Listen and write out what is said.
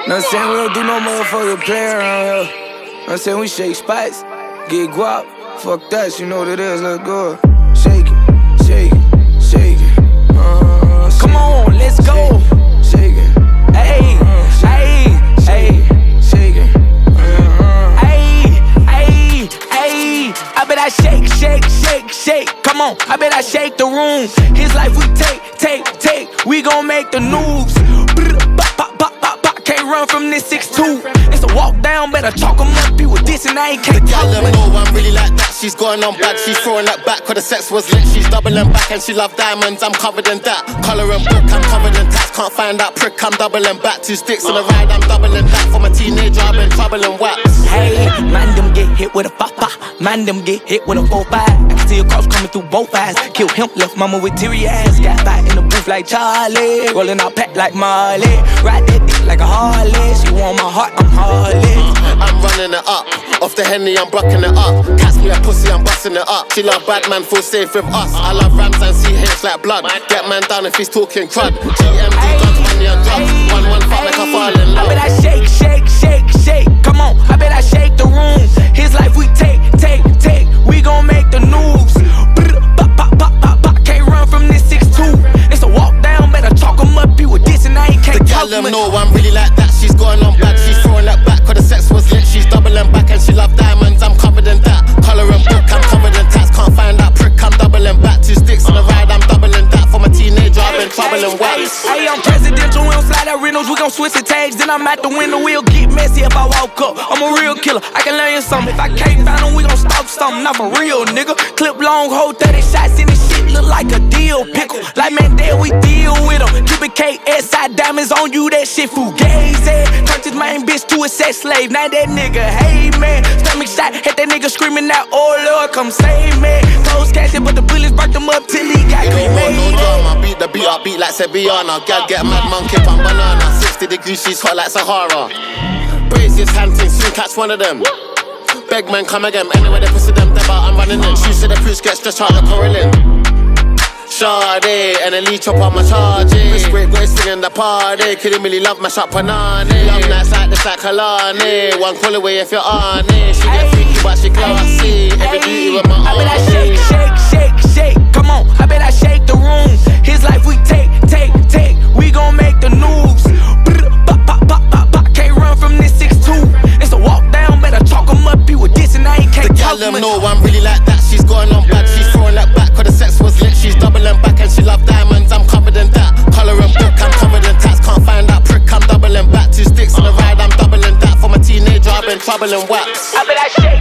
Know what I'm saying? We don't do no motherfucking play around here. Know what I'm saying? We shake spice, get guap. Fuck that, you know what it is, let's go. Shake it, shake it, shake it. Come on, let's go. Shake it. Ayy, ayy, ayy. Shake it. Ayy, ayy, ayy. I bet I shake, shake, shake, shake. Come on, I bet I shake the room. His life we take. We gon' make the news. Pop, pop, pop, pop. Can't run from this 6'2". It's a walk down, better chalk 'em up. Be with this and I ain't can't talk. The girl know I'm really like that. She's going on bad. She's throwing that back, cause the sex was lit. She's doubling back and she love diamonds. I'm covered in that. Color and book, I'm covered in tats. Can't find that prick, I'm doubling back. 2 sticks on the ride, I'm doubling that. From a teenager, I've been troubling wax. Hey, man, them get hit with a papa. Man, them get hit with a 4-5. I can see a cross coming through both eyes. Kill him, left mama with teary eyes. Got fight in the booth like Charlie. Rolling out pack like Marley. Ride that dick like a Harley. She want my heart, I'm Harley. I'm running it up. Off the Henny, I'm bucking it up. Catch me a pussy, I'm busting it up. She love bad man, feel safe with us. I love rams and CH like blood. Get man down if he's talking crud. GMD, guns, money and drugs. 1-1 fuck like I fall in love. I bet I shake, shake, shake, shake. Come on, I bet I shake the room. His life we take. We gon' make the news. Pop, pop, pop, pop, pop. Can't run from this 6'2". It's a walk down, better chalk 'em up. Be with this and I ain't can't talk. The girl know I'm really like that. She's going on bad. She's throwing that back, cause the sex was lit. She's doubling back and she love diamonds. I'm covered in that. Color and book, I'm covered in tats. Can't find that prick, I'm doubling back. 2 sticks on the ride, I'm doubling that. From a teenager, I've been troubling wax. Hey, I'm presidential, we don't slide out Reynolds. We gon' switch the tags, then I'm at the window. We'll get messy if I walk up. I'm a real killer, I can learn you something. If I can't find them, we gon' stalk something. Not for real, nigga. Clip long, hold 30 shots in this shit. Look like a deal pickle. Like Mandela, we deal with them. Keep it KSI diamonds on you, that shit fugazi. Turned his main bitch to a sex slave. Now that nigga, hey man. Stomach shot, hit that nigga screaming out, oh Lord, come save me. Close casket, but the bullets burnt him up till he got cremated. No drama, beat the beat up, beat like Sevillana. Gal get mad monkey on banana. 60 degrees, she's hot like Sahara. Brace his hand thing, soon catch one of them. Beg man, come again, anyway they pussy them, they're I'm running in. Shoes to the priest, get stretched out the correlin. Sade, and a leech up on my charge. Wrist great boys singing the party. Couldn't really love my shop panani. Love nights like this like Kalani. One call away if you're on it. She get freaky but she classy. Every duty with my own. I bet I shake, shake, shake, shake. Come on, I bet I shake the room. His life we take. We gon' make the news. Pop, pop, pop, pop, pop. Can't run from this 6'2". It's a walk down, better chalk 'em up. Be with this and I ain't can't talk. The girl know I'm really like that. She's going on bad. She's throwing that back, cause the sex was lit. She's doubling back and she love diamonds. I'm covered in that. Color and book, I'm covered in tats. Can't find that prick, I'm doubling back. 2 sticks on the ride, I'm doubling that. From a teenager, I've been troubling wax. I bet I shake.